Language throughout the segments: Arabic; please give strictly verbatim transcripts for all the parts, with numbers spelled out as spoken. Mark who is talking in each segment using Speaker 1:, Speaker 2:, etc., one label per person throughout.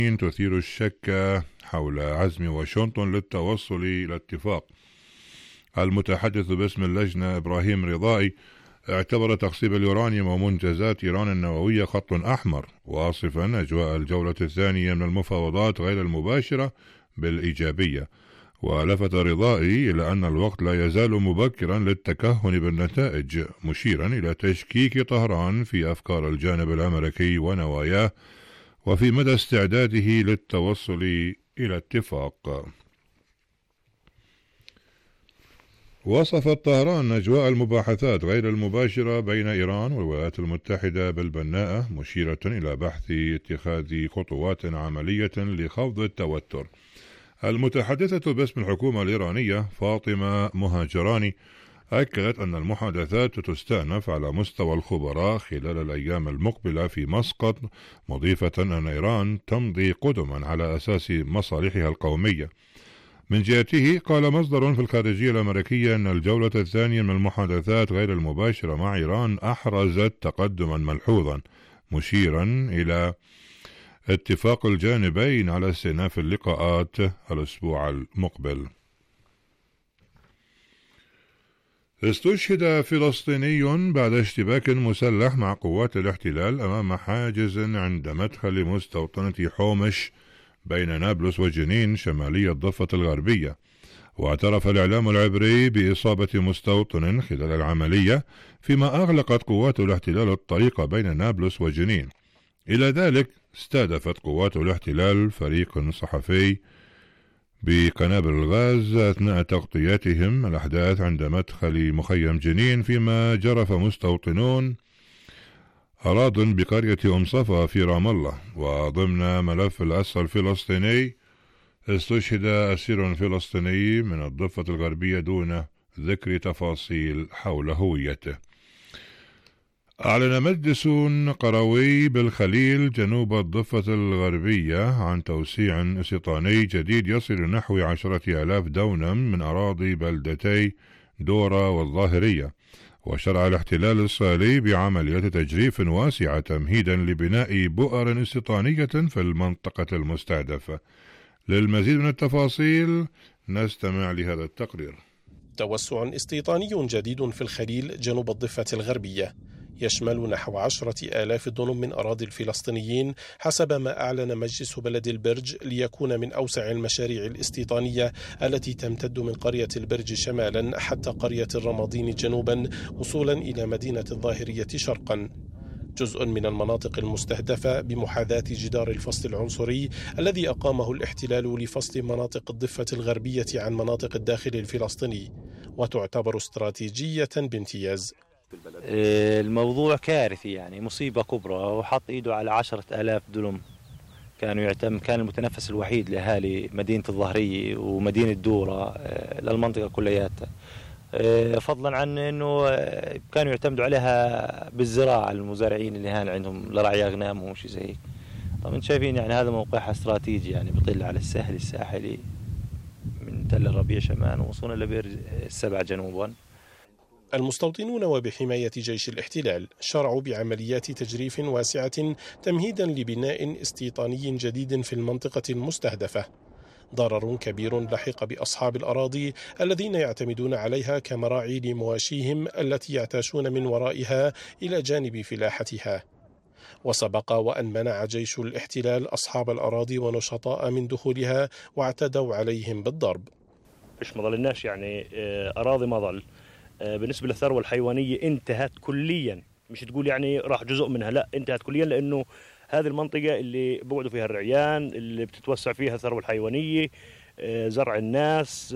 Speaker 1: تثير الشك حول عزم واشنطن للتوصل إلى اتفاق. المتحدث باسم اللجنة إبراهيم رضائي اعتبر تخصيب اليورانيوم ومنجزات إيران النووية خط أحمر، واصفا أجواء الجولة الثانية من المفاوضات غير المباشرة بالإيجابية. ولفت رضائي إلى أن الوقت لا يزال مبكرا للتكهن بالنتائج، مشيرا إلى تشكيك طهران في أفكار الجانب الأمريكي ونواياه وفي مدى استعداده للتوصل إلى اتفاق. وصفت طهران أجواء المباحثات غير المباشرة بين إيران والولايات المتحدة بالبناءة، مشيرة إلى بحث اتخاذ خطوات عملية لخفض التوتر. المتحدثة باسم الحكومة الإيرانية فاطمة مهاجراني أكدت أن المحادثات تستأنف على مستوى الخبراء خلال الأيام المقبلة في مسقط، مضيفة أن إيران تمضي قدما على أساس مصالحها القومية. من جهته قال مصدر في الخارجية الأمريكية أن الجولة الثانية من المحادثات غير المباشرة مع إيران أحرزت تقدما ملحوظا، مشيرا إلى اتفاق الجانبين على استئناف اللقاءات الأسبوع المقبل. استشهد فلسطيني بعد اشتباك مسلح مع قوات الاحتلال أمام حاجز عند مدخل مستوطنة حومش بين نابلس وجنين شمالي الضفة الغربية. واعترف الإعلام العبري بإصابة مستوطن خلال العملية، فيما أغلقت قوات الاحتلال الطريق بين نابلس وجنين. إلى ذلك استهدفت قوات الاحتلال فريق صحفي بقنابل الغاز أثناء تغطيتهم الأحداث عند مدخل مخيم جنين، فيما جرف مستوطنون أراض بقرية أم صفا في رام الله. وضمن ملف الأسرى الفلسطيني استشهد أسير فلسطيني من الضفة الغربية دون ذكر تفاصيل حول هويته. أعلن مجلس قروي بالخليل جنوب الضفة الغربية عن توسيع استيطاني جديد يصل نحو عشرة آلاف دونم من أراضي بلدتي دورة والظاهرية. وشرع الاحتلال الإسرائيلي بعملية تجريف واسعة تمهيدا لبناء بؤر استيطانية في المنطقة المستهدفة. للمزيد من التفاصيل نستمع لهذا التقرير.
Speaker 2: توسع استيطاني جديد في الخليل جنوب الضفة الغربية يشمل نحو عشرة آلاف دونم من أراضي الفلسطينيين حسب ما أعلن مجلس بلد البرج، ليكون من أوسع المشاريع الاستيطانية التي تمتد من قرية البرج شمالا حتى قرية الرمادين جنوبا، وصولا إلى مدينة الظاهرية شرقا. جزء من المناطق المستهدفة بمحاذاة جدار الفصل العنصري الذي أقامه الاحتلال لفصل مناطق الضفة الغربية عن مناطق الداخل الفلسطيني، وتعتبر استراتيجية بامتياز.
Speaker 3: الموضوع كارثي، يعني مصيبة كبرى، وحط إيده على عشرة آلاف دونم كانوا يعتم كان المتنفس الوحيد لأهالي مدينة الظهرية ومدينة دورة للمنطقة كلياتها، فضلا عن أنه كانوا يعتمدوا عليها بالزراعة، المزارعين اللي هان عندهم لرعي أغنام وشي زي هيك. طبعا انتم شايفين يعني هذا موقعها استراتيجي، يعني بيطل على الساحل الساحلي من تل الربيع شمال وصولا لبئر السبع جنوبا.
Speaker 2: المستوطنون وبحماية جيش الاحتلال شرعوا بعمليات تجريف واسعة تمهيدا لبناء استيطاني جديد في المنطقة المستهدفة. ضرر كبير لحق بأصحاب الأراضي الذين يعتمدون عليها كمراعي لمواشيهم التي يعتاشون من ورائها إلى جانب فلاحتها. وسبق وأن منع جيش الاحتلال أصحاب الأراضي ونشطاء من دخولها واعتدوا عليهم بالضرب.
Speaker 4: إيش ما ظلناش يعني أراضي ما ظل. بالنسبة للثروة الحيوانية انتهت كليا، مش تقول يعني راح جزء منها، لا انتهت كليا، لأنه هذه المنطقة اللي بقعدوا فيها الرعيان، اللي بتتوسع فيها الثروة الحيوانية، زرع الناس،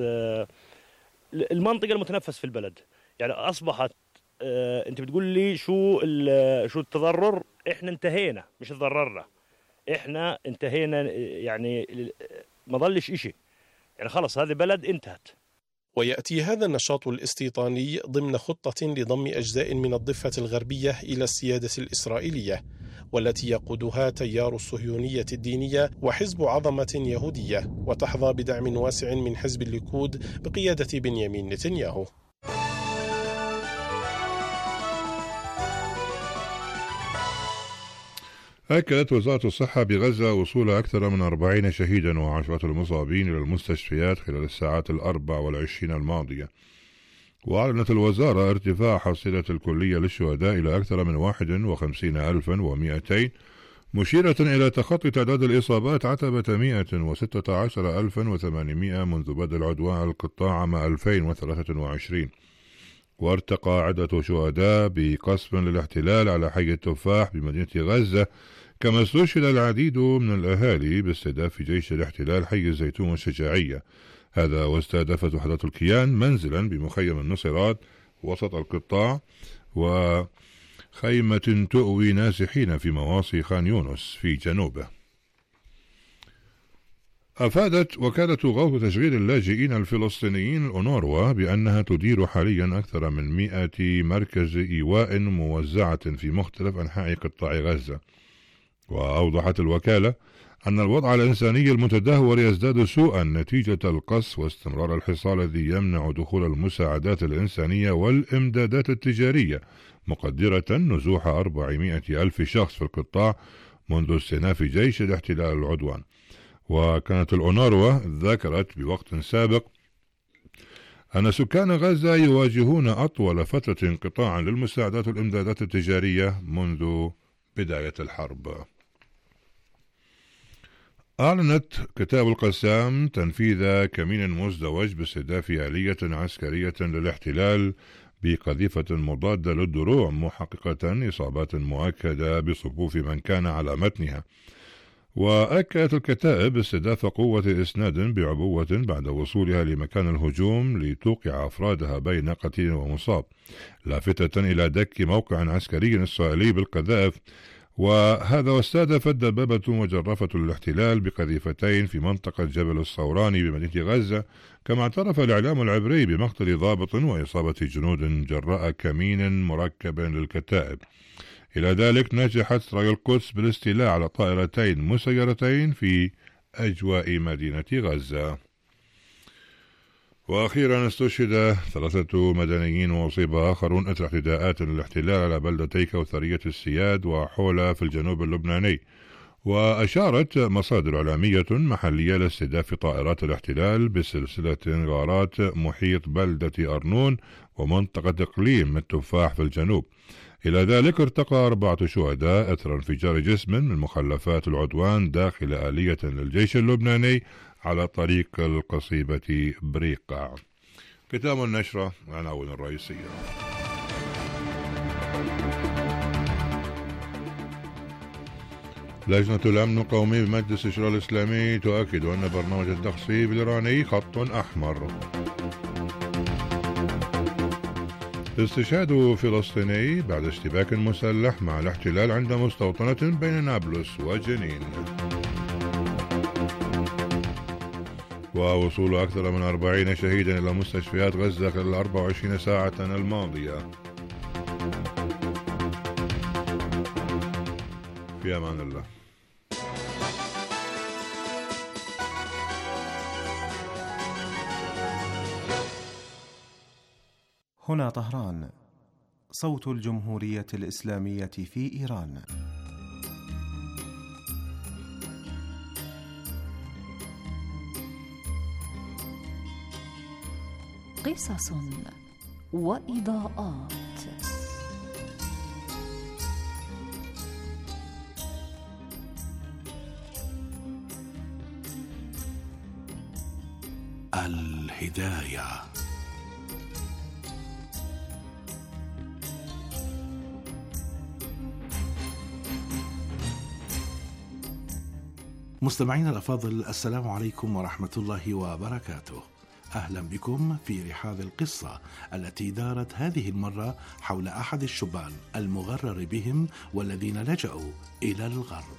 Speaker 4: المنطقة المتنفس في البلد. يعني أصبحت أنت بتقول لي شو شو التضرر؟ إحنا انتهينا، مش تضررنا، إحنا انتهينا، يعني ما ظلش إشي، يعني خلص هذه بلد انتهت.
Speaker 2: ويأتي هذا النشاط الاستيطاني ضمن خطة لضم أجزاء من الضفة الغربية إلى السيادة الإسرائيلية، والتي يقودها تيار الصهيونية الدينية وحزب عظمة يهودية، وتحظى بدعم واسع من حزب الليكود بقيادة بنيامين نتنياهو.
Speaker 1: أكدت وزارة الصحة بغزة وصول أكثر من أربعين شهيدا وعشرة المصابين إلى المستشفيات خلال الساعات الأربع والعشرين الماضية. وأعلنت الوزارة ارتفاع حصيلة الكلية للشهداء إلى أكثر من واحد وخمسين ألفا ومئتين، مشيرة إلى تخطي تعداد الإصابات عتبة مئة وستة عشر ألفا وثمانمئة منذ بدء العدوان القطاع عام ألفين وثلاثة وعشرين. وارتقى عدة شهداء بقصف للاحتلال على حي التفاح بمدينة غزة، كما استشهد العديد من الأهالي باستهداف جيش الاحتلال حي الزيتون والشجاعية. هذا واستهدفت وحدات الكيان منزلا بمخيم النصيرات وسط القطاع، وخيمة تؤوي نازحين في مواصي خان يونس في جنوبه. أفادت وكالة غوث تشغيل اللاجئين الفلسطينيين الأونروا بأنها تدير حاليا أكثر من مئة مركز إيواء موزعة في مختلف أنحاء قطاع غزة. وأوضحت الوكالة أن الوضع الإنساني المتدهور يزداد سوءا نتيجة القصف واستمرار الحصار الذي يمنع دخول المساعدات الإنسانية والإمدادات التجارية، مقدرة نزوح أربعمائة ألف شخص في القطاع منذ استئناف جيش الاحتلال العدوان. وكانت الأونروا ذكرت بوقت سابق أن سكان غزة يواجهون أطول فترة انقطاعا للمساعدات والإمدادات التجارية منذ بداية الحرب. أعلنت كتاب القسام تنفيذ كمين مزدوج باستهداف آلية عسكرية للاحتلال بقذيفة مضادة للدروع، محققة إصابات مؤكدة بصفوف من كان على متنها. وأكدت الكتائب استهداف قوة إسناد بعبوة بعد وصولها لمكان الهجوم لتوقع أفرادها بين قتيل ومصاب، لافتة إلى دك موقع عسكري إسرائيلي بالقذائف. وهذا واستهدفت دبابة مجرفة للاحتلال بقذيفتين في منطقة جبل الصوراني بمدينة غزة، كما اعترف الإعلام العبري بمقتل ضابط وإصابة جنود جراء كمين مركب للكتائب. إلى ذلك نجحت إسرائيل القدس بالاستيلاء على طائرتين مسيرتين في أجواء مدينة غزة. وأخيرا استشهد ثلاثة مدنيين وأصيب آخرون أثر اعتداءات الاحتلال على بلدتي كوثرية السياد وحولة في الجنوب اللبناني. وأشارت مصادر إعلامية محلية لاستهداف طائرات الاحتلال بسلسلة غارات محيط بلدة أرنون ومنطقة إقليم التفاح في الجنوب. إلى ذلك ارتقى أربعة شهداء أثر انفجار جسم من مخلفات العدوان داخل آلية للجيش اللبناني على طريق القصيبة بريقع. ختام النشرة عناوين الرئيسية. لجنة الأمن القومي بمجلس الشورى الإسلامي تؤكد أن برنامج التخصيب الإيراني خط أحمر. استشهاد فلسطيني بعد اشتباك مسلح مع الاحتلال عند مستوطنة بين نابلس وجنين. ووصول أكثر من أربعين شهيدا إلى مستشفيات غزة خلال أربع وعشرين ساعة الماضية. في أمان الله.
Speaker 5: هنا طهران، صوت الجمهورية الإسلامية في إيران.
Speaker 6: قصص وإضاءات.
Speaker 7: الهداية. مستمعينا الأفاضل، السلام عليكم ورحمة الله وبركاته. أهلا بكم في رحاب القصة التي دارت هذه المرة حول أحد الشبان المغرر بهم والذين لجأوا إلى الغرب.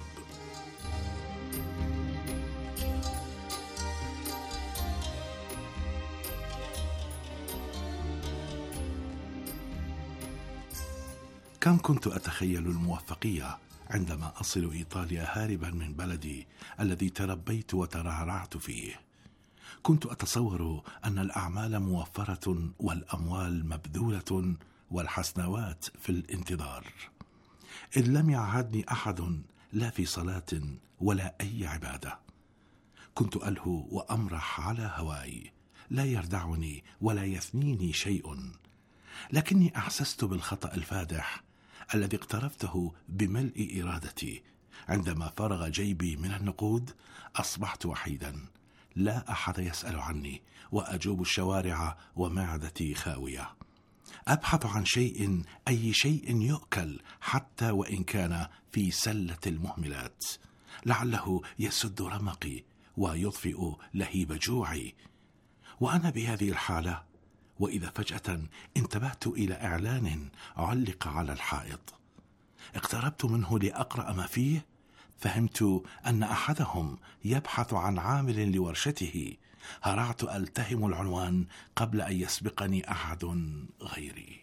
Speaker 7: كم كنت أتخيل الموفقية عندما أصل إيطاليا هاربا من بلدي الذي تربيت وترعرعت فيه. كنت أتصور أن الأعمال موفرة والأموال مبذولة والحسنوات في الانتظار، إذ لم يعهدني أحد لا في صلاة ولا أي عبادة. كنت ألهو وأمرح على هواي، لا يردعني ولا يثنيني شيء، لكني أحسست بالخطأ الفادح الذي اقترفته بملء إرادتي. عندما فرغ جيبي من النقود أصبحت وحيدا، لا أحد يسأل عني، وأجوب الشوارع ومعدتي خاوية. أبحث عن شيء، أي شيء يؤكل حتى وإن كان في سلة المهملات، لعله يسد رمقي ويطفئ لهيب جوعي. وأنا بهذه الحالة، وإذا فجأة انتبهت إلى إعلان علق على الحائط. اقتربت منه لأقرأ ما فيه، فهمت أن أحدهم يبحث عن عامل لورشته. هرعت ألتهم العنوان قبل أن يسبقني أحد غيري.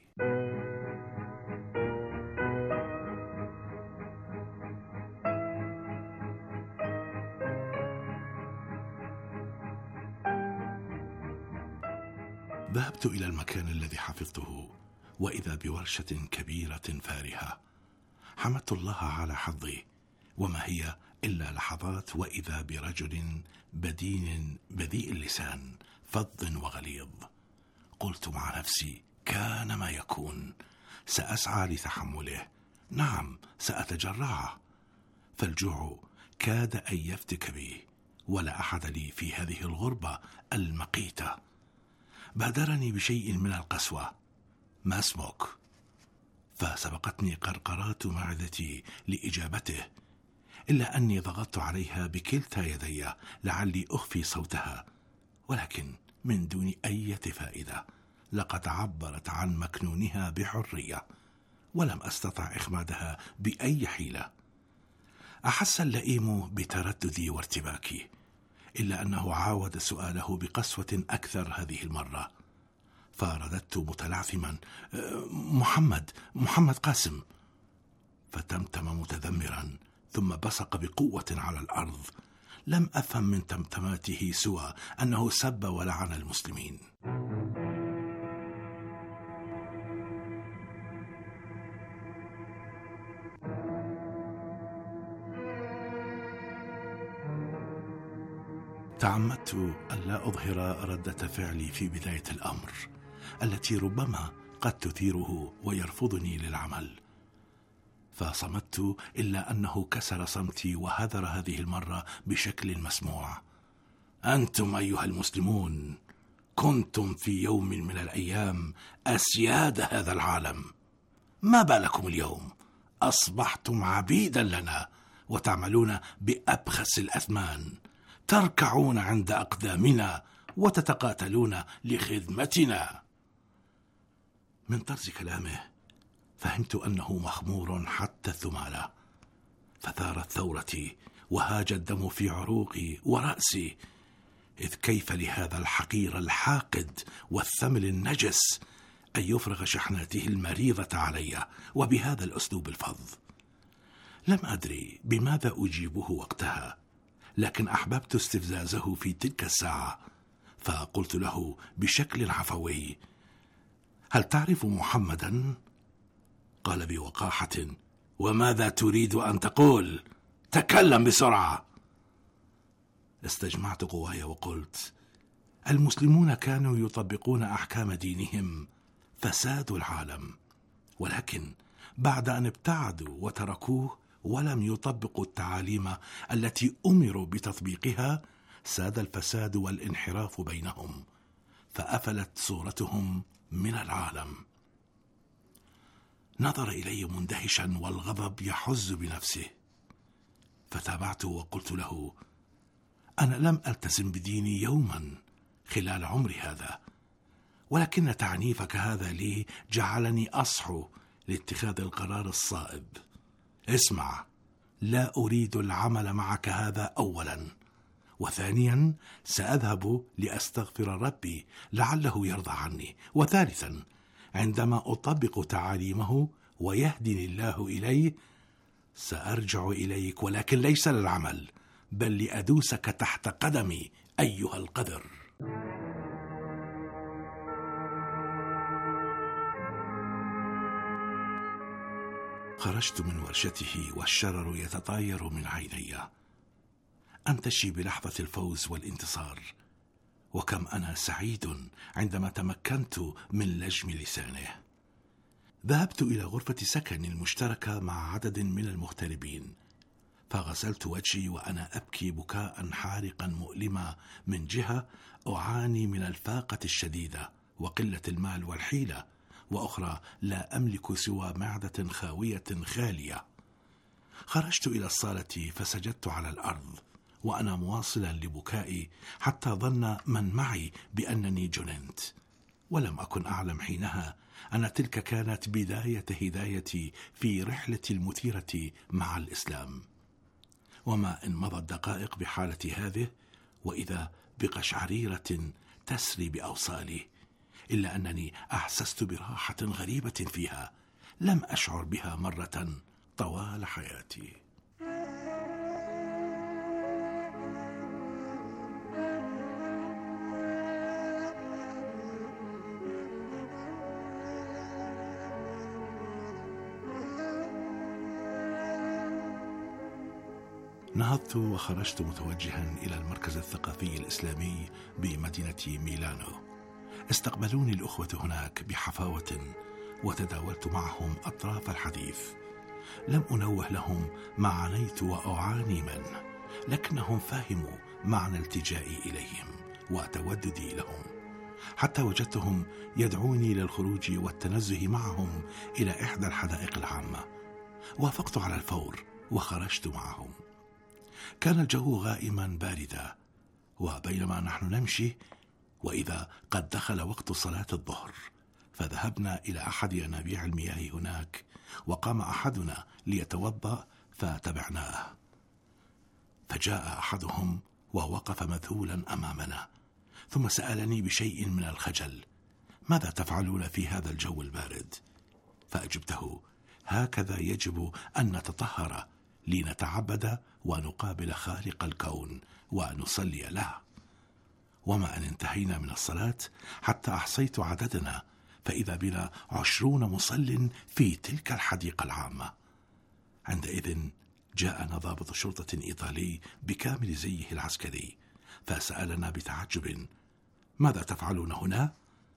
Speaker 7: ذهبت إلى المكان الذي حفظته، وإذا بورشة كبيرة فارهة. حمدت الله على حظي، وما هي إلا لحظات وإذا برجل بدين بذيء اللسان فظ وغليظ. قلت مع نفسي: كان ما يكون، سأسعى لتحمله، نعم سأتجرعه. فالجوع كاد أن يفتك بي، ولا أحد لي في هذه الغربة المقيتة. بادرني بشيء من القسوة: ما اسمك؟ فسبقتني قرقرات معدتي لإجابته، إلا أني ضغطت عليها بكلتا يدي لعلي أخفي صوتها، ولكن من دون أي فائدة. لقد عبرت عن مكنونها بحرية، ولم أستطع إخمادها بأي حيلة. أحس اللئيم بترددي وارتباكي، إلا أنه عاود سؤاله بقسوة أكثر هذه المرة. فرددت متلعثما: محمد محمد قاسم. فتمتم متذمرا، ثم بصق بقوة على الأرض. لم أفهم من تمتماته سوى أنه سب ولعن المسلمين. تعمدت ألا أظهر ردة فعلي في بداية الأمر، التي ربما قد تثيره ويرفضني للعمل. فصمت، إلا أنه كسر صمتي وهذر هذه المرة بشكل مسموع: أنتم أيها المسلمون كنتم في يوم من الأيام أسياد هذا العالم، ما بالكم اليوم أصبحتم عبيدا لنا، وتعملون بأبخس الأثمان، تركعون عند أقدامنا وتتقاتلون لخدمتنا. من طرز كلامه فهمت أنه مخمور حتى الثمالة، فثارت ثورتي وهاج الدم في عروقي ورأسي. إذ كيف لهذا الحقير الحاقد والثمل النجس أن يفرغ شحناته المريضة علي وبهذا الأسلوب الفظ؟ لم أدري بماذا أجيبه وقتها، لكن أحببت استفزازه في تلك الساعة، فقلت له بشكل عفوي: هل تعرف محمدا؟ قال بوقاحة: وماذا تريد أن تقول؟ تكلم بسرعة. استجمعت قواي وقلت: المسلمون كانوا يطبقون أحكام دينهم فسادوا العالم، ولكن بعد أن ابتعدوا وتركوه ولم يطبقوا التعاليم التي أمروا بتطبيقها، ساد الفساد والانحراف بينهم، فأفلت صورتهم من العالم. نظر إلي مندهشا والغضب يحز بنفسه، فتابعته وقلت له: أنا لم ألتزم بديني يوما خلال عمري هذا، ولكن تعنيفك هذا لي جعلني أصحو لاتخاذ القرار الصائب. اسمع، لا أريد العمل معك هذا أولا، وثانيا سأذهب لأستغفر ربي لعله يرضى عني، وثالثا عندما أطبق تعاليمه ويهدني الله إليه سأرجع إليك، ولكن ليس للعمل بل لأدوسك تحت قدمي أيها القذر. خرجت من ورشته والشرر يتطاير من عيني، أنتشي بلحظة الفوز والانتصار، وكم أنا سعيد عندما تمكنت من لجم لسانه. ذهبت إلى غرفة سكن المشتركة مع عدد من المغتربين، فغسلت وجهي وأنا أبكي بكاء حارقا مؤلما، من جهة أعاني من الفاقة الشديدة وقلة المال والحيلة، وأخرى لا أملك سوى معدة خاوية خالية. خرجت إلى الصالة فسجدت على الأرض وأنا مواصلا لبكائي، حتى ظن من معي بأنني جننت، ولم أكن أعلم حينها أن تلك كانت بداية هدايتي في رحلتي المثيرة مع الإسلام. وما إن مضت دقائق بحالة هذه وإذا بقشعريرة تسري بأوصالي، إلا أنني أحسست براحة غريبة فيها لم أشعر بها مرة طوال حياتي. نهضت وخرجت متوجها إلى المركز الثقافي الإسلامي بمدينة ميلانو. استقبلوني الأخوة هناك بحفاوة، وتداولت معهم أطراف الحديث. لم أنوه لهم ما عانيت وأعاني منه، لكنهم فهموا معنى التجائي إليهم وتوددي لهم، حتى وجدتهم يدعوني للخروج والتنزه معهم إلى إحدى الحدائق العامة. وافقت على الفور وخرجت معهم. كان الجو غائما باردا، وبينما نحن نمشي وإذا قد دخل وقت صلاة الظهر، فذهبنا إلى أحد ينابيع المياه هناك، وقام أحدنا ليتوضأ فتبعناه. فجاء أحدهم ووقف مذهولا أمامنا، ثم سألني بشيء من الخجل: ماذا تفعلون في هذا الجو البارد؟ فأجبته: هكذا يجب أن نتطهر لنتعبد ونقابل خالق الكون ونصلي له. وما أن انتهينا من الصلاة حتى أحصيت عددنا، فإذا بنا عشرون مصل في تلك الحديقة العامة. عندئذ جاءنا ضابط شرطة إيطالي بكامل زيه العسكري، فسألنا بتعجب: ماذا تفعلون هنا؟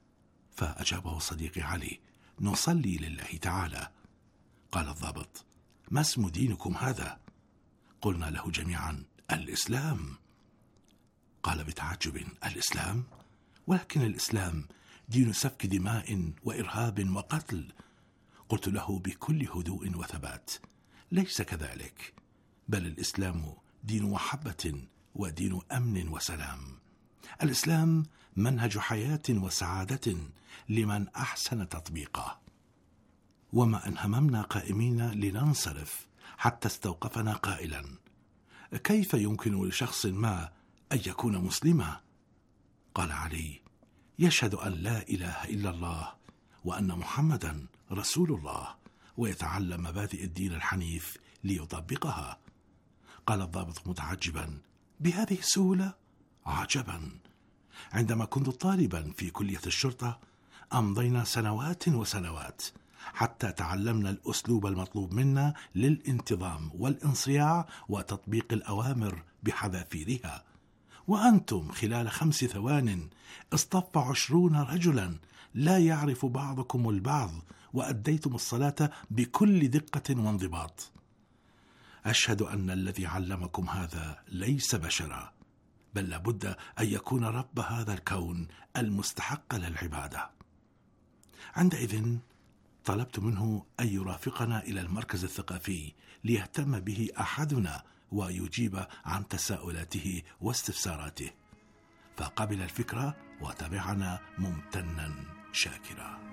Speaker 7: فأجابه صديقي علي: نصلي لله تعالى. قال الضابط: ما اسم دينكم هذا؟ قلنا له جميعا: الإسلام. قال بتعجب: الإسلام؟ ولكن الإسلام دين سفك دماء وإرهاب وقتل. قلت له بكل هدوء وثبات: ليس كذلك، بل الإسلام دين محبة ودين أمن وسلام. الإسلام منهج حياة وسعادة لمن أحسن تطبيقه. وما أن هممنا قائمين لننصرف حتى استوقفنا قائلا: كيف يمكن لشخص ما أن يكون مسلما؟ قال علي: يشهد أن لا إله إلا الله وأن محمدا رسول الله، ويتعلم مبادئ الدين الحنيف ليطبقها. قال الضابط متعجبا: بهذه السهولة؟ عجبا! عندما كنت طالبا في كلية الشرطة أمضينا سنوات وسنوات حتى تعلمنا الأسلوب المطلوب منا للانتظام والانصياع وتطبيق الأوامر بحذافيرها، وأنتم خلال خمس ثوان اصطف عشرون رجلا لا يعرف بعضكم البعض، وأديتم الصلاة بكل دقة وانضباط. أشهد أن الذي علمكم هذا ليس بشرا، بل لابد أن يكون رب هذا الكون المستحق للعبادة. عندئذ طلبت منه أن يرافقنا إلى المركز الثقافي ليهتم به أحدنا ويجيب عن تساؤلاته واستفساراته، فقبل الفكرة وتبعنا ممتنا شاكرا.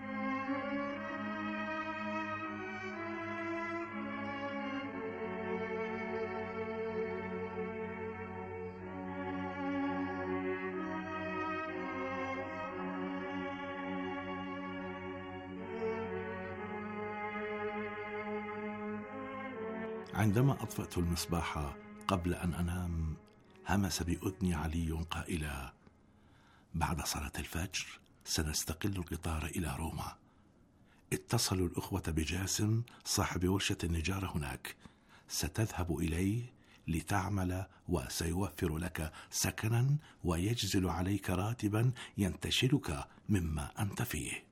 Speaker 7: عندما أطفأت المصباح قبل أن أنام همس بأذني علي قائلا: بعد صلاة الفجر سنستقل القطار إلى روما. اتصلوا الأخوة بجاسم صاحب ورشة النجارة هناك. ستذهب إليه لتعمل وسيوفر لك سكنا ويجزل عليك راتبا ينتشلك مما أنت فيه.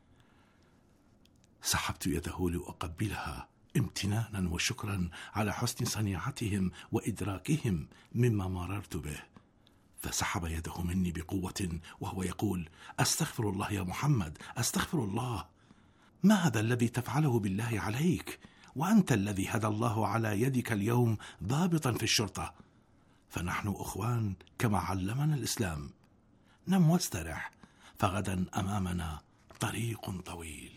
Speaker 7: سحبت يده لأقبلها امتنانا وشكرا على حسن صنيعتهم وإدراكهم مما مررت به، فسحب يده مني بقوة وهو يقول: أستغفر الله يا محمد، أستغفر الله، ما هذا الذي تفعله بالله عليك؟ وأنت الذي هدى الله على يدك اليوم ضابطا في الشرطة، فنحن أخوان كما علمنا الإسلام. نم واسترح، فغدا أمامنا طريق طويل.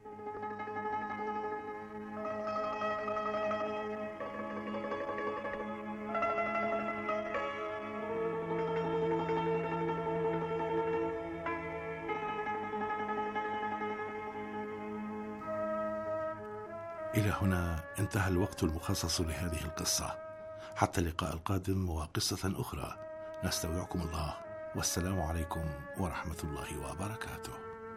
Speaker 7: إلى هنا انتهى الوقت المخصص لهذه القصة. حتى اللقاء القادم وقصة أخرى، نستودعكم الله، والسلام عليكم ورحمة الله وبركاته.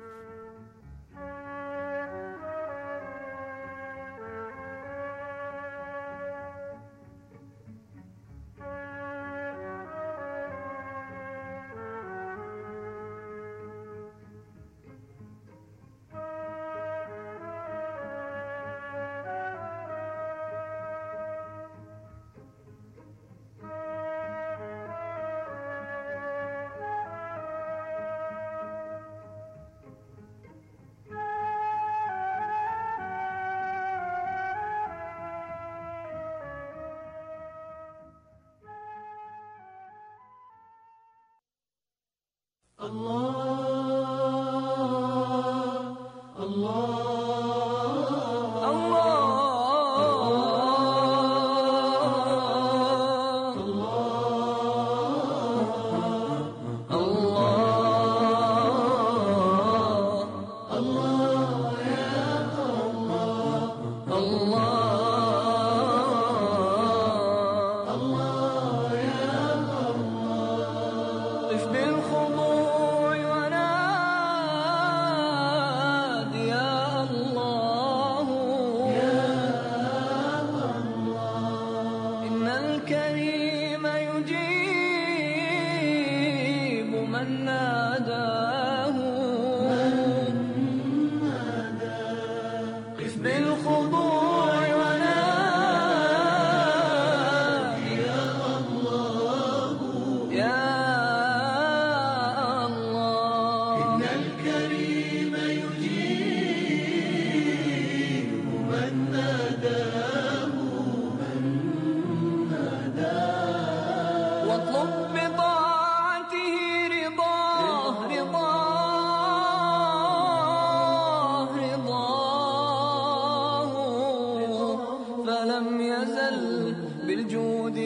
Speaker 6: بالجود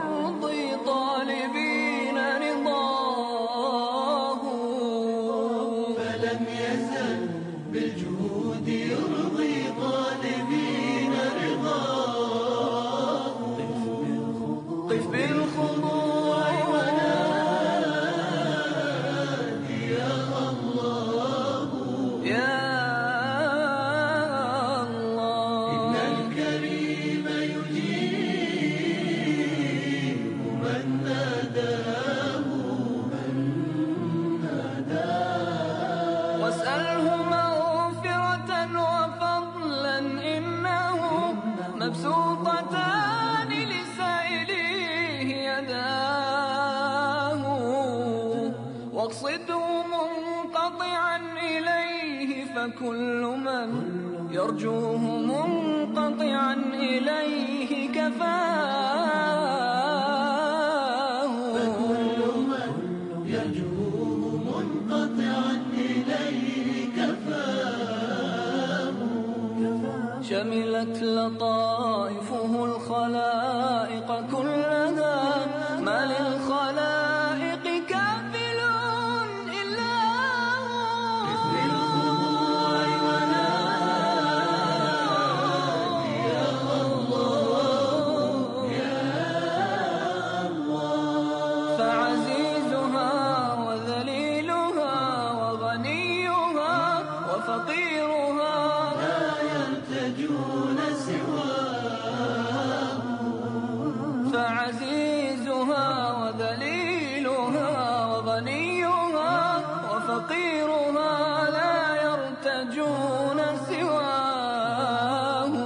Speaker 6: يرضي طالبين رضاه، فلم يزل بالجود يرضي طالبين رضاه. قف بالخضوع ونادي يا الله يا الله، إن الكريم يجيب من ناداه من ناداه. واسأله مغفرة وفضلا إنه مبسوطتان لسائليه يداه، واقصده منقطعا إليه فكل من يرجوه منقطعا إليه كفاه، فكل من يرجوه منقطعا إليه كفاه. شملت لطائفه الخلائق كلها، ما للخلائق كافل إلا هو. بالخضوع ونادي يا الله يا الله، فعزيزها وذليلها وغنيها وفقيرها فقيرها لا يرتجون سواه.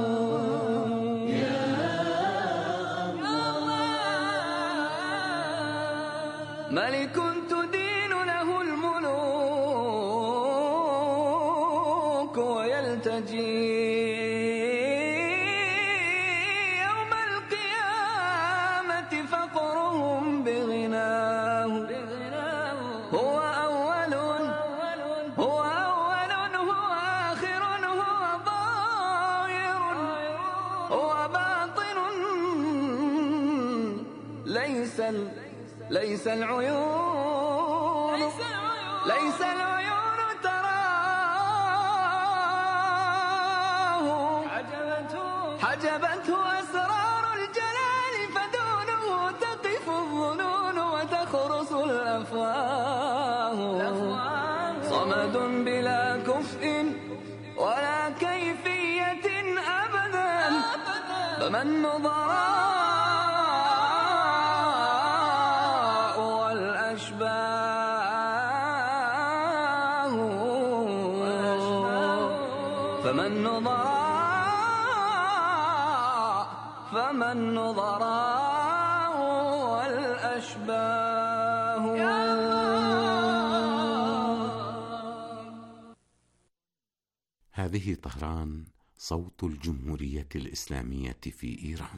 Speaker 6: يا ملك تدين له الملوك ويلتجي يوم القيامة فقرهم بغناه. هو أول هو أول هو آخر هو ظاهر هو باطن. ليس ليس العيون ليس العيون تراه. حجبته أسرار الجلال فدونه تقف الظنون وتخرس الأفواه. صمد بلا كفء ولا كيفية أبدا فمن نظراء والأشباه. فمن نظراء فمن نظراء والأشباه.
Speaker 8: هذه طهران، صوت الجمهورية الإسلامية في إيران.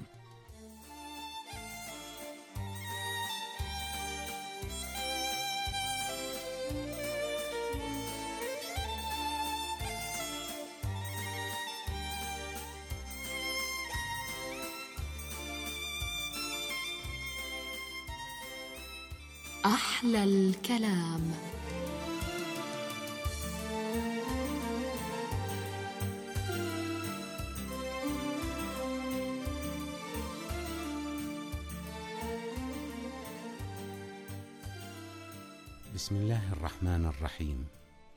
Speaker 9: أحلى الكلام.
Speaker 8: بسم الله الرحمن الرحيم.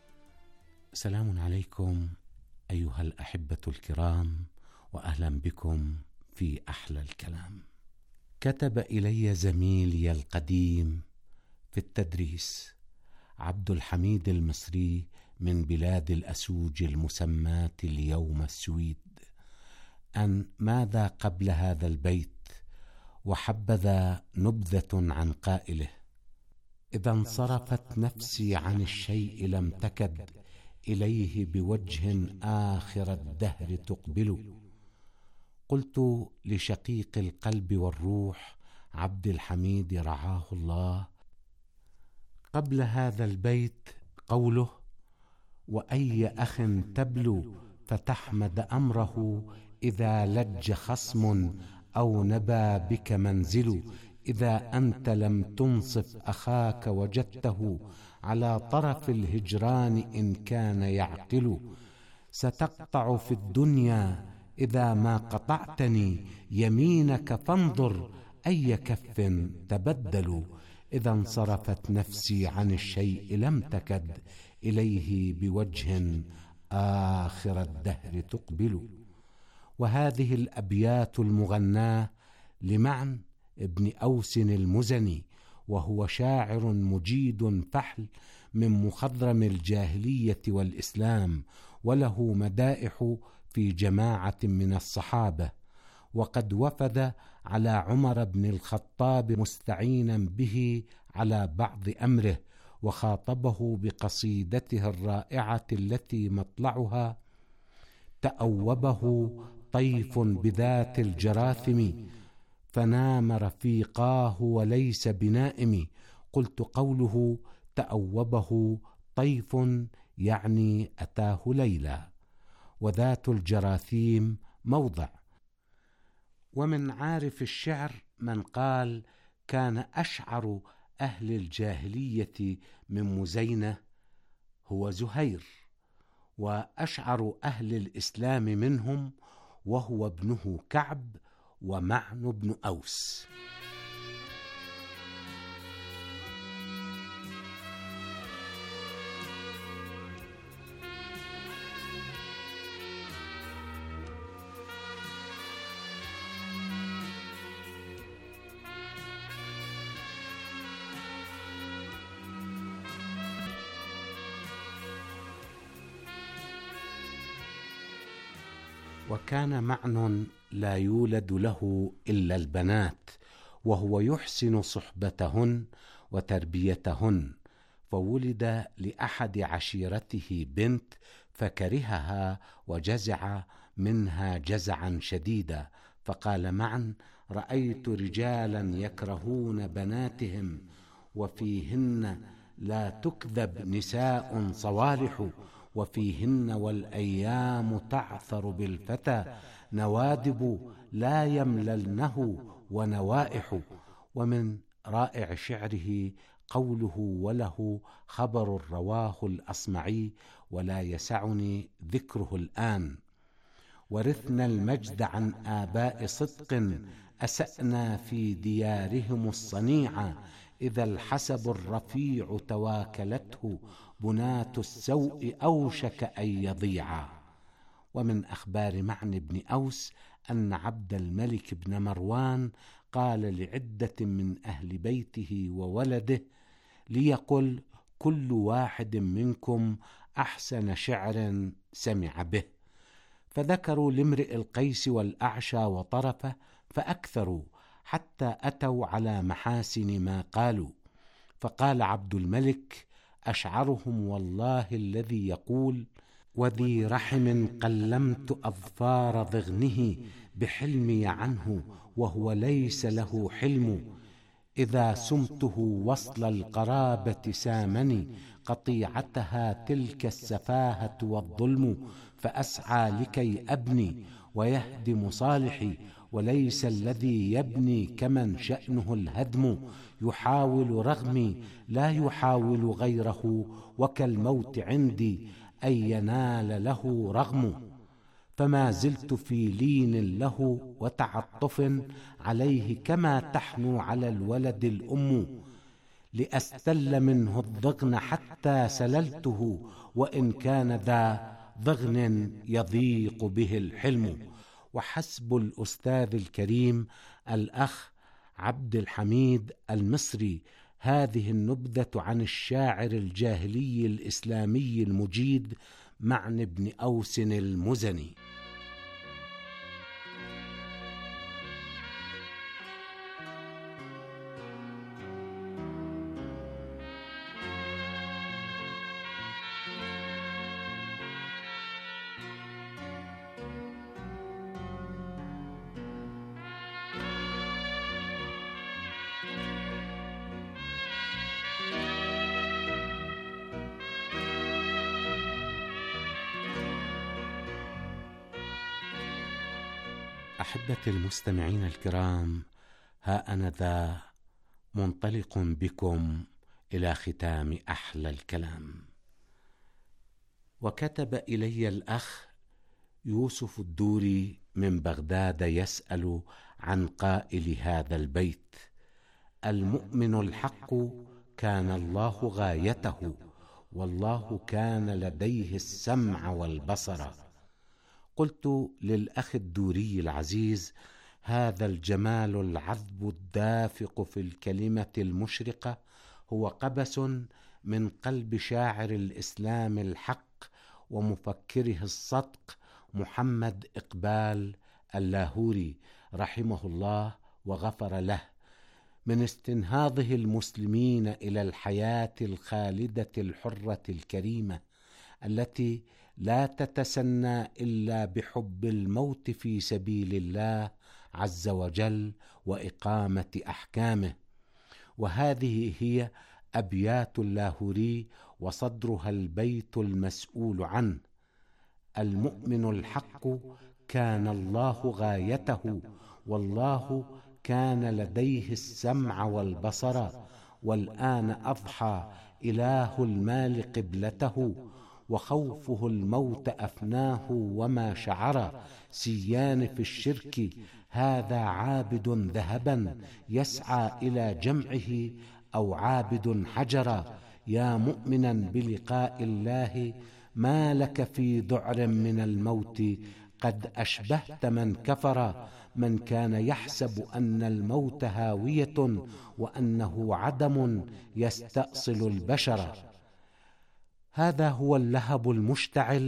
Speaker 8: سلام عليكم أيها الأحبة الكرام، وأهلا بكم في أحلى الكلام. كتب إلي زميلي القديم في التدريس عبد الحميد المصري من بلاد الأسوج المسماة اليوم السويد أن ماذا قبل هذا البيت، وحبذا نبذة عن قائله: إذا انصرفت نفسي عن الشيء لم تكد إليه بوجه آخر الدهر تقبل. قلت لشقيق القلب والروح عبد الحميد رعاه الله: قبل هذا البيت قوله: وأي أخ تبلو فتحمد أمره إذا لج خصم أو نبى بك منزل. إذا أنت لم تنصف أخاك وجدته على طرف الهجران إن كان يعقل. ستقطع في الدنيا إذا ما قطعتني يمينك فانظر أي كف تبدل. إذا انصرفت نفسي عن الشيء لم تكد إليه بوجه آخر الدهر تقبل. وهذه الأبيات المغناة لمعن ابن أوس المزني، وهو شاعر مجيد فحل من مخضرم الجاهلية والإسلام، وله مدائح في جماعة من الصحابة. وقد وفد على عمر بن الخطاب مستعينا به على بعض أمره، وخاطبه بقصيدته الرائعة التي مطلعها: تأوبه طيف بذات الجراثم فنام رفيقاه وليس بنائم. قلت قوله تأوبه طيف يعني أتاه ليلا، وذات الجراثيم موضع. ومن عارف الشعر من قال: كان أشعر أهل الجاهلية من مزينة هو زهير، وأشعر أهل الإسلام منهم وهو ابنه كعب ومعن بن أوس. وكان معن لا يولد له إلا البنات، وهو يحسن صحبتهن وتربيتهن، فولد لأحد عشيرته بنت فكرهها وجزع منها جزعا شديدا، فقال معن: رأيت رجالا يكرهون بناتهم وفيهن لا تكذب نساء صوالح، وفيهن والأيام تعثر بالفتى نوادب لا يمللنه ونوائح. ومن رائع شعره قوله: وله خبر رواه الأصمعي ولا يسعني ذكره الآن: ورثنا المجد عن آباء صدق أسأنا في ديارهم الصنيعة، إذا الحسب الرفيع تواكلته بنات السوء أوشك أن يضيعا. ومن أخبار معن بن أوس أن عبد الملك بن مروان قال لعدة من أهل بيته وولده: ليقل كل واحد منكم أحسن شعر سمع به. فذكروا لامرئ القيس والأعشى وطرفه فأكثروا حتى أتوا على محاسن ما قالوا، فقال عبد الملك: أشعرهم والله الذي يقول: وذي رحم قلمت أظفار ضغنه بحلمي عنه وهو ليس له حلم، إذا سمته وصل القرابة سامني قطيعتها تلك السفاهة والظلم، فأسعى لكي أبني ويهدم صالحي، وليس الذي يبني كمن شأنه الهدم، يحاول رغمي لا يحاول غيره، وكالموت عندي أن ينال له رغم، فما زلت في لين له وتعطف عليه كما تحنو على الولد الأم، لأستل منه الضغن حتى سللته، وإن كان ذا ضغن يضيق به الحلم. وحسب الأستاذ الكريم الأخ عبد الحميد المصري هذه النبذة عن الشاعر الجاهلي الإسلامي المجيد معن بن أوس المزني. أحبتي المستمعين الكرام، ها أنا ذا منطلق بكم إلى ختام أحلى الكلام. وكتب إلي الأخ يوسف الدوري من بغداد يسأل عن قائل هذا البيت: المؤمن الحق كان الله غايته، والله كان لديه السمع والبصر. قلت للأخ الدوري العزيز: هذا الجمال العذب الدافق في الكلمة المشرقة هو قبس من قلب شاعر الإسلام الحق ومفكره الصدق محمد إقبال اللاهوري رحمه الله وغفر له، من استنهاضه المسلمين إلى الحياة الخالدة الحرة الكريمة التي لا تتسنى إلا بحب الموت في سبيل الله عز وجل وإقامة أحكامه. وهذه هي أبيات اللاهوري وصدرها البيت المسؤول عنه: المؤمن الحق كان الله غايته، والله كان لديه السمع والبصر، والآن أضحى إله المال قبلته، وخوفه الموت أفناه وما شعر، سيان في الشرك هذا عابد ذهبا يسعى إلى جمعه، أو عابد حجرا. يا مؤمنا بلقاء الله ما لك في ذعر من الموت، قد أشبهت من كفر، من كان يحسب أن الموت هاوية وأنه عدم يستأصل البشر. هذا هو اللهب المشتعل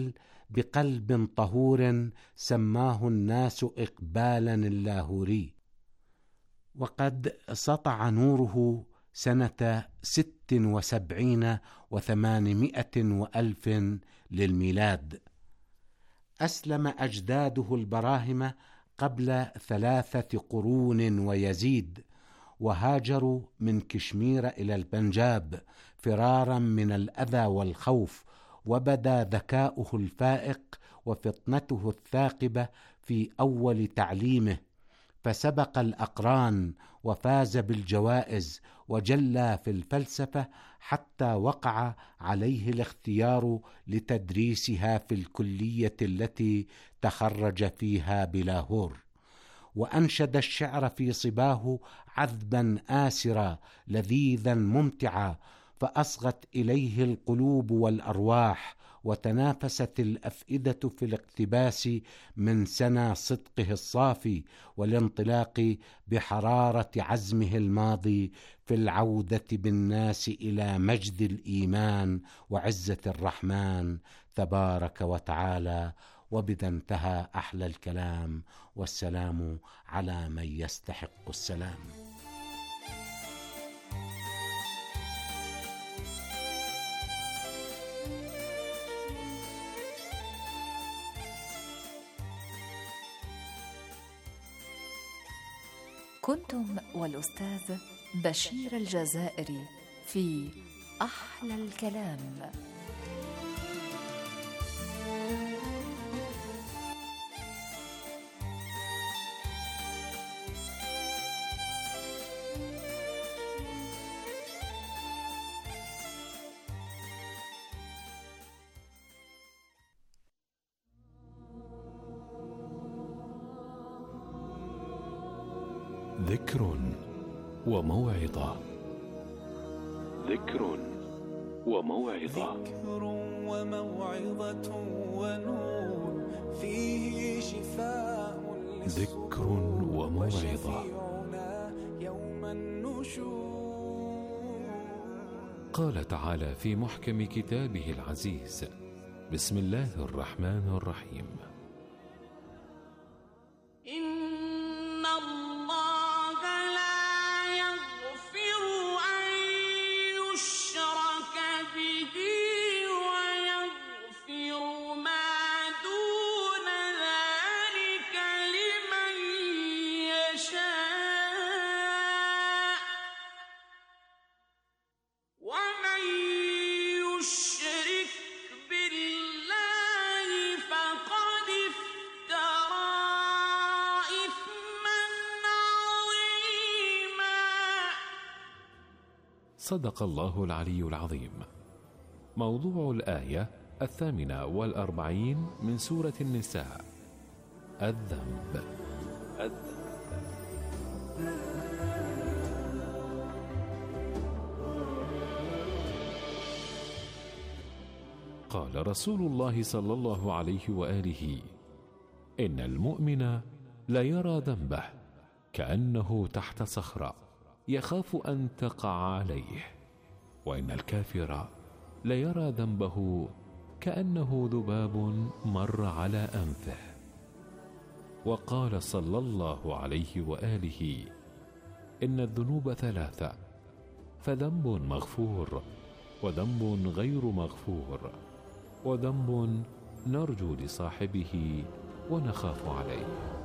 Speaker 9: بقلب طهور سماه الناس إقبالا اللاهوري، وقد سطع نوره سنة ست وسبعين وثمانمائة وألف للميلاد. أسلم أجداده البراهمة قبل ثلاثة قرون ويزيد، وهاجروا من كشمير إلى البنجاب فرارا من الأذى والخوف، وبدا ذكاؤه الفائق وفطنته الثاقبة في أول تعليمه، فسبق الأقران وفاز بالجوائز وجلى في الفلسفة حتى وقع عليه الاختيار لتدريسها في الكلية التي تخرج فيها بلاهور، وأنشد الشعر في صباه عذبا آسرا لذيذا ممتعا، فأصغت إليه القلوب والأرواح، وتنافست الأفئدة في الاقتباس من سنى صدقه الصافي والانطلاق بحرارة عزمه الماضي في العودة بالناس إلى مجد الإيمان وعزة الرحمن تبارك وتعالى. وبذا انتهى أحلى الكلام، والسلام على من يستحق السلام.
Speaker 10: كنتم والأستاذ بشير الجزائري في أحلى الكلام.
Speaker 11: ذكر وموعظة. ذكر وموعظة.
Speaker 12: ذكر وموعظة ونور فيه شفاء.
Speaker 11: ذكر وموعظة.
Speaker 12: يوم النشور.
Speaker 11: قال تعالى في محكم كتابه العزيز: بسم الله الرحمن الرحيم: صدق الله العلي العظيم. موضوع الآية الثامنة والأربعين من سورة النساء: الذنب. الذنب. قال رسول الله صلى الله عليه وآله: إن المؤمن لا يرى ذنبه كأنه تحت صخرة يخاف أن تقع عليه، وإن الكافر ليرى ذنبه كأنه ذباب مر على أنفه. وقال صلى الله عليه وآله: إن الذنوب ثلاثة، فذنب مغفور، وذنب غير مغفور، وذنب نرجو لصاحبه ونخاف عليه.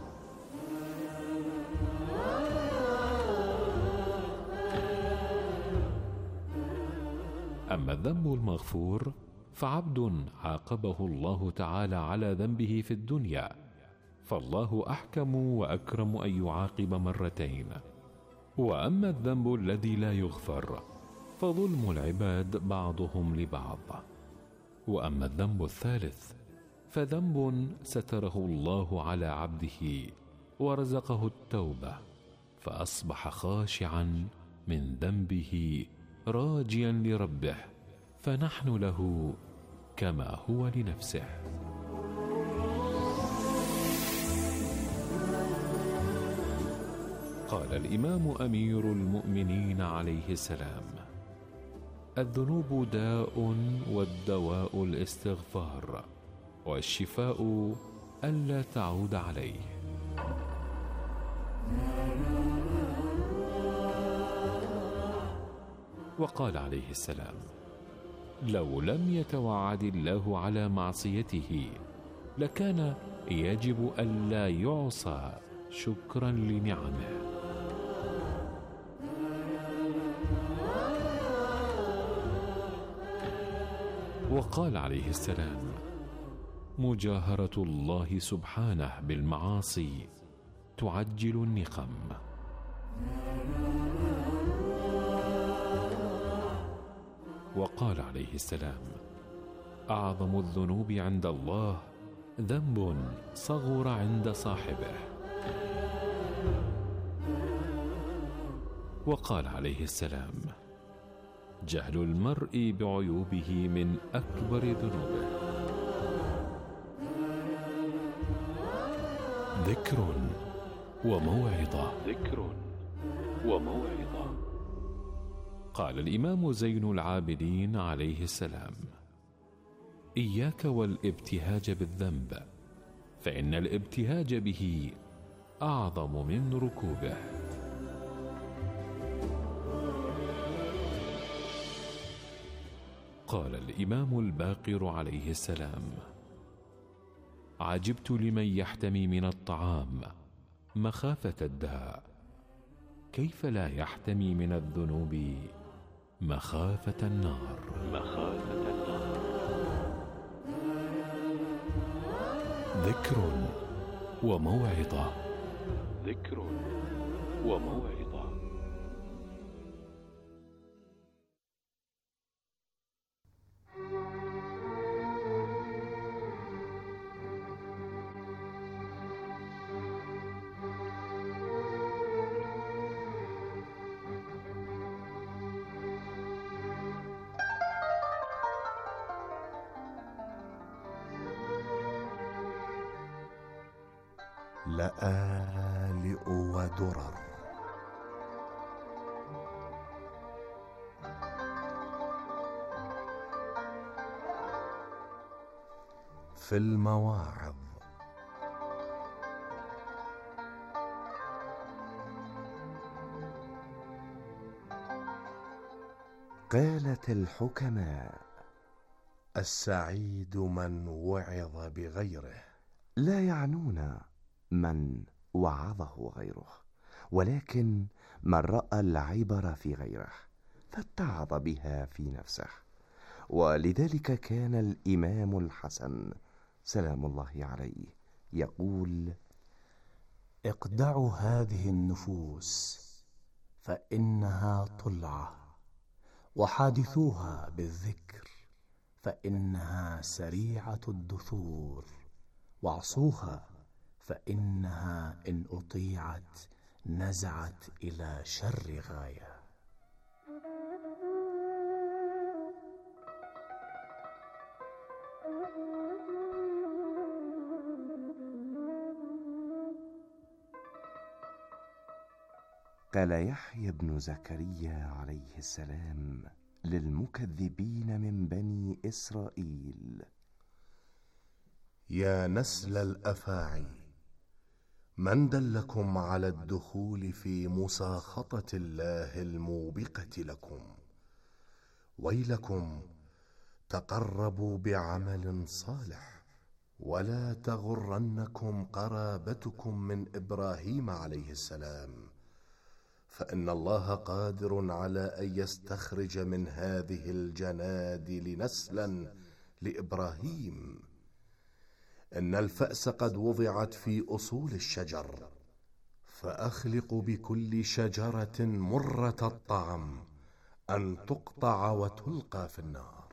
Speaker 11: أما الذنب المغفور فعبد عاقبه الله تعالى على ذنبه في الدنيا، فالله أحكم وأكرم أن يعاقب مرتين. وأما الذنب الذي لا يغفر فظلم العباد بعضهم لبعض. وأما الذنب الثالث فذنب ستره الله على عبده ورزقه التوبة، فأصبح خاشعا من ذنبه راجيا لربه، فنحن له كما هو لنفسه. قال الإمام أمير المؤمنين عليه السلام: الذنوب داء والدواء الاستغفار، والشفاء ألا تعود عليه. وقال عليه السلام: لو لم يتوعد الله على معصيته لكان يجب ألا يعصى شكرا لنعمه. وقال عليه السلام: مجاهرة الله سبحانه بالمعاصي تعجل النقم. وقال عليه السلام: أعظم الذنوب عند الله ذنب صغر عند صاحبه. وقال عليه السلام: جهل المرء بعيوبه من أكبر ذنوبه. ذكر وموعظة. ذكر وموعظة. قال الإمام زين العابدين عليه السلام: إياك والابتهاج بالذنب، فإن الابتهاج به أعظم من ركوبه. قال الإمام الباقر عليه السلام: عجبت لمن يحتمي من الطعام مخافة الداء، كيف لا يحتمي من الذنوب مخافة النار. مخافة النار. ذكر وموعظة. ذكر وموعظة.
Speaker 13: لآلئ ودرر. في المواعظ. قالت الحكماء: السعيد من وعظ بغيره. لا يعنون من وعظه غيره، ولكن من رأى العبر في غيره فاتعظ بها في نفسه. ولذلك كان الإمام الحسن سلام الله عليه يقول: اقدعوا هذه النفوس فإنها طلعة، وحادثوها بالذكر فإنها سريعة الدثور، واعصوها فإنها إن أطيعت نزعت إلى شر غاية. قال يحيى بن زكريا عليه السلام للمكذبين من بني إسرائيل: يا نسل الأفاعي، من دلكم على الدخول في مساخطة الله الموبقة لكم؟ ويلكم، تقربوا بعمل صالح، ولا تغرنكم قرابتكم من إبراهيم عليه السلام، فإن الله قادر على أن يستخرج من هذه الجنادل نسلا لإبراهيم. إن الفأس قد وضعت في أصول الشجر، فأخلق بكل شجرة مرة الطعم أن تقطع وتلقى في النار.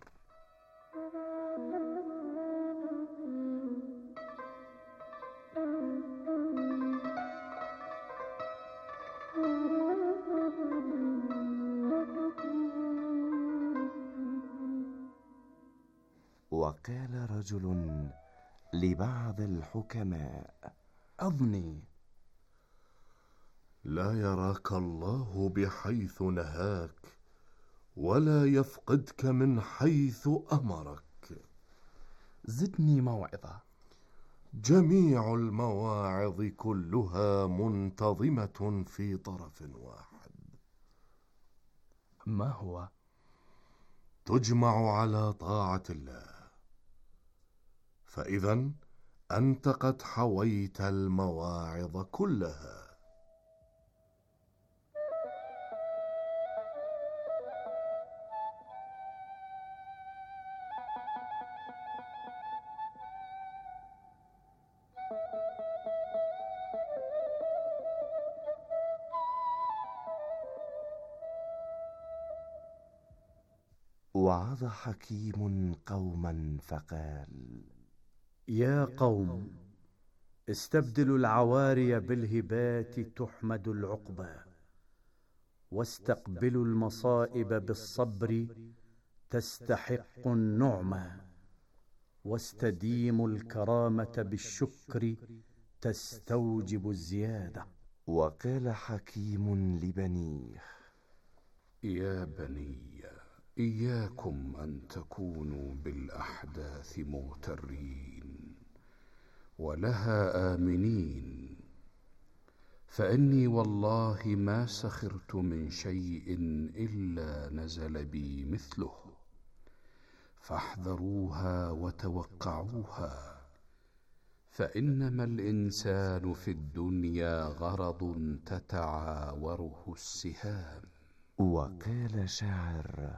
Speaker 13: وقال رجل لبعض الحكماء: أظني لا يراك الله بحيث نهاك، ولا يفقدك من حيث أمرك.
Speaker 14: زدني موعظة.
Speaker 13: جميع المواعظ كلها منتظمة في طرف واحد.
Speaker 14: ما هو؟
Speaker 13: تجمع على طاعة الله، فإذا أنت قد حويت المواعظ كلها.
Speaker 15: وعظ حكيم قوما فقال:
Speaker 16: يا قوم، استبدلوا العواري بالهبات تحمد العقبى، واستقبلوا المصائب بالصبر تستحق النعمى، واستديموا الكرامة بالشكر تستوجب الزيادة.
Speaker 15: وقال حكيم لبنيه:
Speaker 17: يا بني، إياكم أن تكونوا بالأحداث مغترين ولها آمنين، فإني والله ما سخرت من شيء إلا نزل بي مثله، فاحذروها وتوقعوها، فإنما الإنسان في الدنيا غرض تتعاوره السهام.
Speaker 15: وقال شاعر: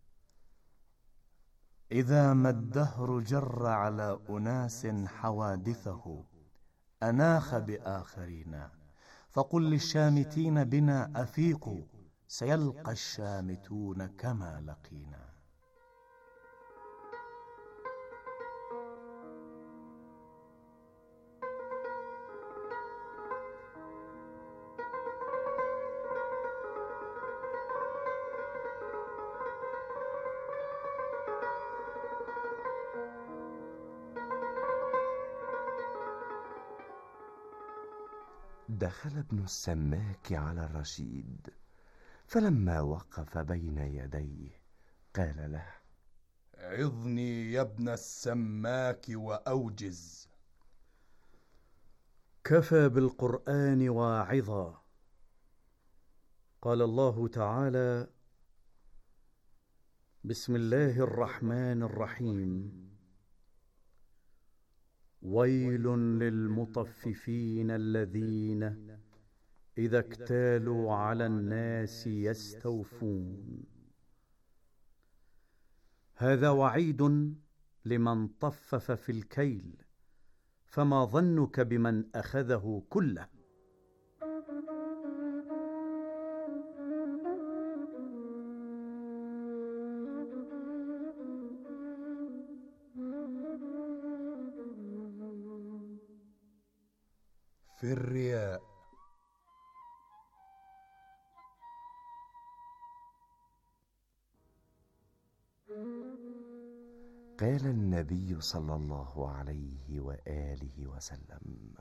Speaker 16: إذا ما الدهر جر على أناس حوادثه أناخ بآخرين، فقل للشامتين بنا أفيقوا، سيلقى الشامتون كما لقينا.
Speaker 15: دخل ابن السماك على الرشيد، فلما وقف بين يديه قال له:
Speaker 14: عظني يا ابن السماك وأوجز.
Speaker 16: كفى بالقرآن واعظا. قال الله تعالى: بسم الله الرحمن الرحيم: ويل للمطففين الذين إذا اكتالوا على الناس يستوفون. هذا وعيد لمن طفف في الكيل، فما ظنك بمن أخذه كله؟
Speaker 14: في الرياء.
Speaker 15: قال النبي صلى الله عليه وآله وسلم: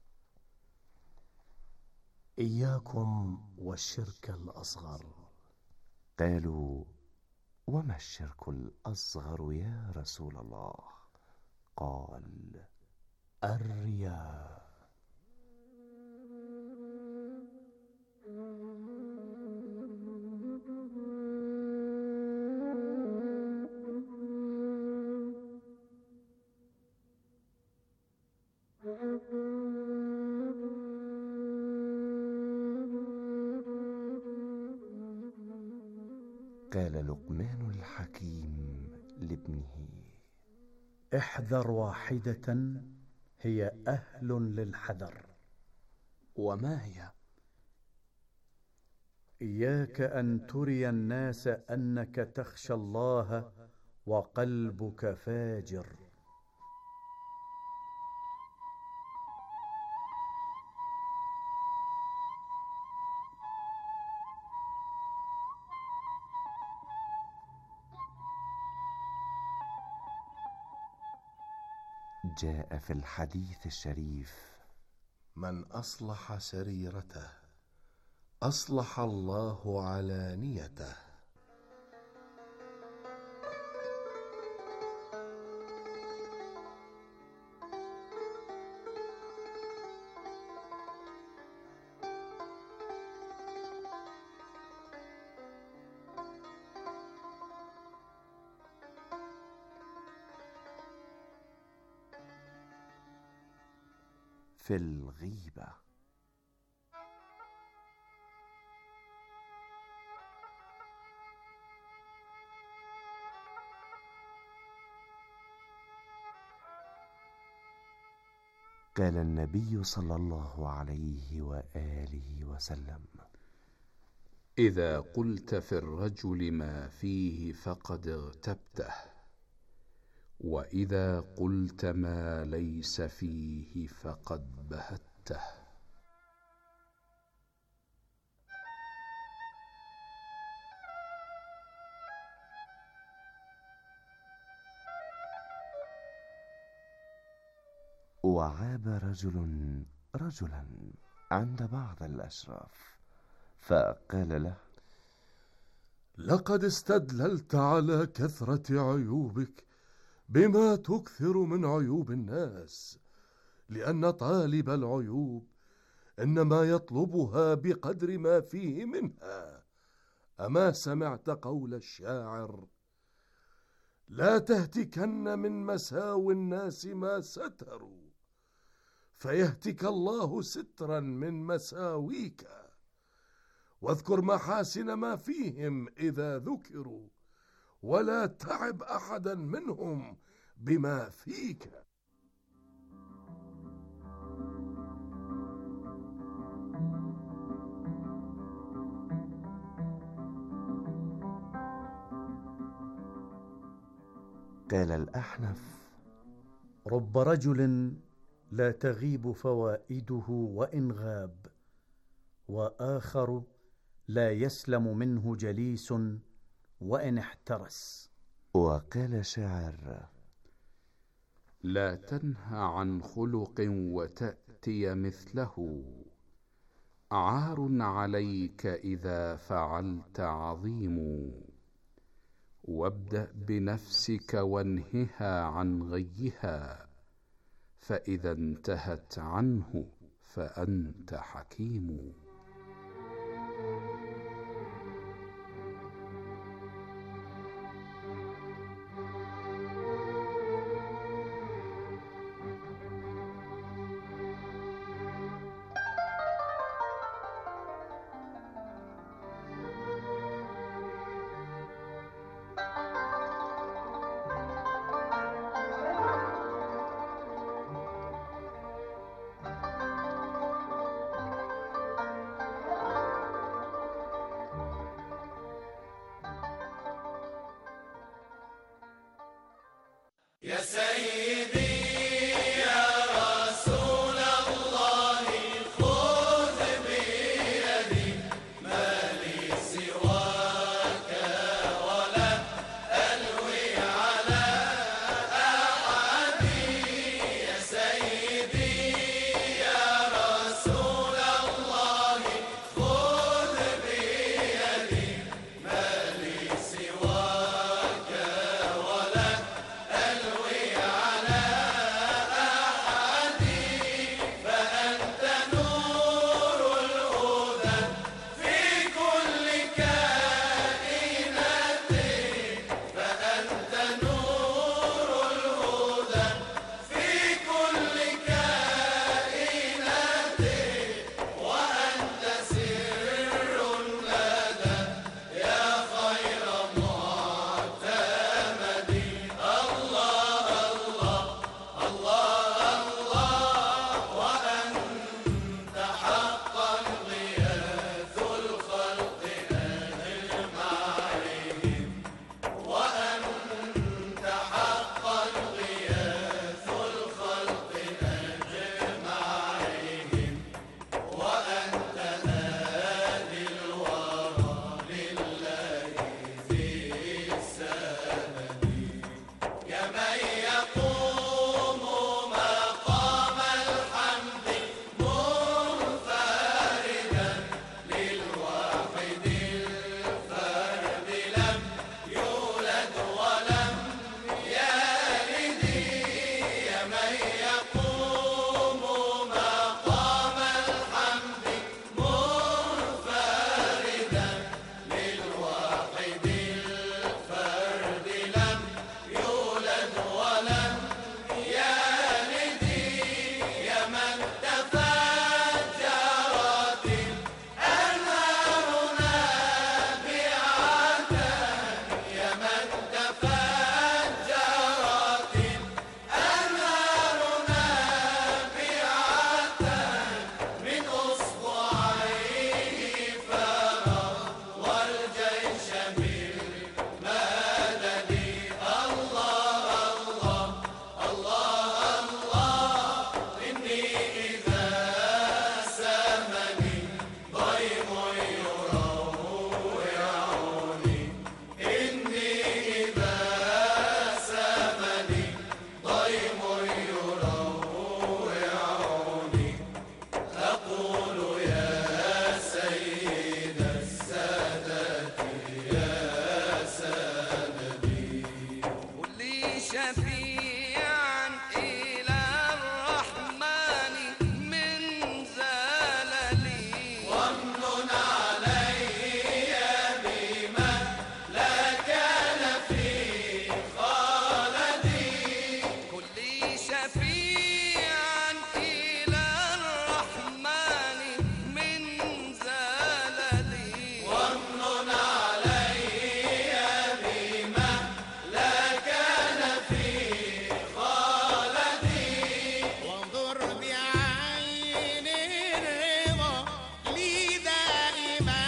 Speaker 16: إياكم والشرك الأصغر.
Speaker 15: قالوا: وما الشرك الأصغر يا رسول الله؟ قال:
Speaker 16: الرياء.
Speaker 15: قال لقمان الحكيم لابنه:
Speaker 16: احذر واحدة هي أهل للحذر.
Speaker 14: وما هي؟
Speaker 16: إياك أن تري الناس أنك تخشى الله وقلبك فاجر.
Speaker 15: جاء في الحديث الشريف:
Speaker 13: من أصلح سريرته أصلح الله علانيته.
Speaker 15: في الغيبة. قال النبي صلى الله عليه وآله وسلم:
Speaker 17: إذا قلت في الرجل ما فيه فقد اغتبته، وإذا قلت ما ليس فيه فقد بهته.
Speaker 15: وعاب رجل رجلا عند بعض الأشراف فقال له:
Speaker 13: لقد استدللت على كثرة عيوبك بما تكثر من عيوب الناس، لأن طالب العيوب إنما يطلبها بقدر ما فيه منها. أما سمعت قول الشاعر: لا تهتكن من مساوي الناس ما ستروا، فيهتك الله سترا من مساويك، واذكر محاسن ما فيهم إذا ذكروا، ولا تعب أحدا منهم بما فيك.
Speaker 15: قال الأحنف:
Speaker 16: رب رجل لا تغيب فوائده وإن غاب، وآخر لا يسلم منه جليس وإن احترس.
Speaker 15: وقال شاعر:
Speaker 17: لا تنهى عن خلق وتأتي مثله، عار عليك إذا فعلت عظيم. وابدأ بنفسك وانهها عن غيها، فإذا انتهت عنه فأنت حكيم.
Speaker 12: يا سيدي يا رسول الله، خذ بيدي ما لي سواك، ولا ألوي على أحد. يا سيدي يا رسول الله، خذ بيدي ما لي سواك، ولا ألوي شفيعا إلى الرحمن من زللي وامنن علي بمن لا كان في خالدي كلي شفيعا إلى الرحمن من زللي وامنن علي بمن لا كان في خالدي وانظر بعين الرضا لي دائما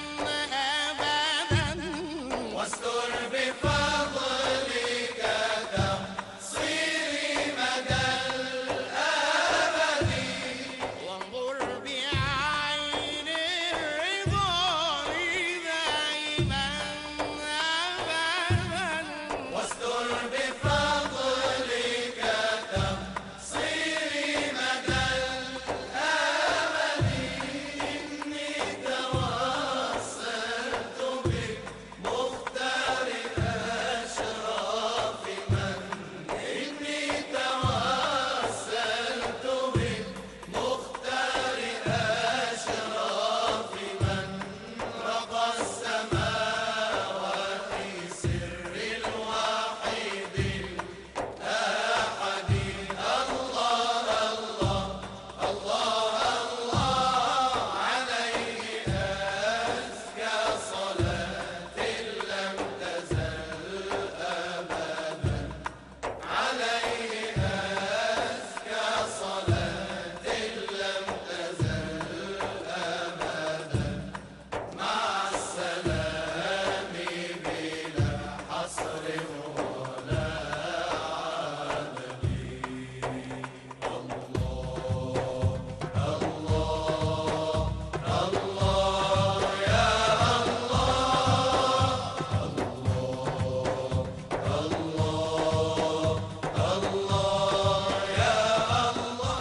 Speaker 12: أبدا واستر بفضلك تقصيري مدى الأبد وانظر بعين الرضا لي دائما أبدا واستر بفضلك تقصيري مدى الأبد إني توسلت بمختار أشراف من إني توسلت بمختار أشراف من رقى السماوات سر الواحد الأحد الله الله الله الله عليه أزكى صلاة لم تزل أبدا عليه أزكى صلاة لم تزل أبدا مع السلام بلا حصر ولا عدد الله الله الله يا الله الله الله الله يا الله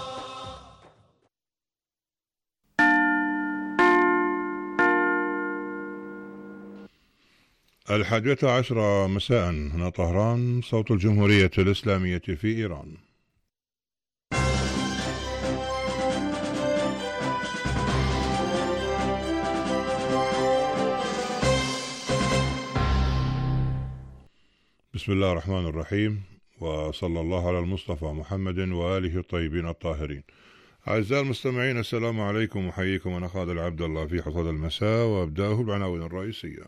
Speaker 1: الحادية عشرة مساء هنا طهران، صوت الجمهورية الإسلامية في إيران. بسم الله الرحمن الرحيم، وصلى الله على المصطفى محمد وآله الطيبين الطاهرين. أعزائي المستمعين، السلام عليكم، وحييكم أنا خالد عبد الله في حصاد المساء، وأبدأه بالعناوين الرئيسية.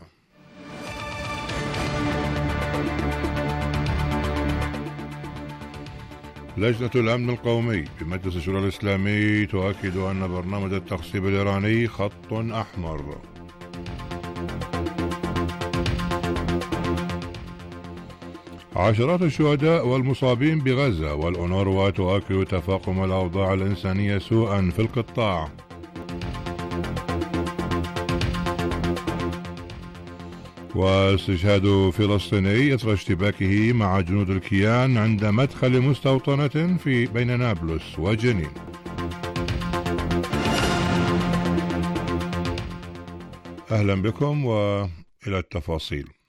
Speaker 1: لجنة الأمن القومي بمجلس الشورى الإسلامي تؤكد أن برنامج التخصيب الإيراني خط أحمر. عشرات الشهداء والمصابين بغزة، والأونروا تؤكد تفاقم الأوضاع الإنسانية سوءا في القطاع. واستشهاد فلسطيني إثر اشتباكه مع جنود الكيان عند مدخل مستوطنة في بين نابلس وجنين. أهلا بكم وإلى التفاصيل.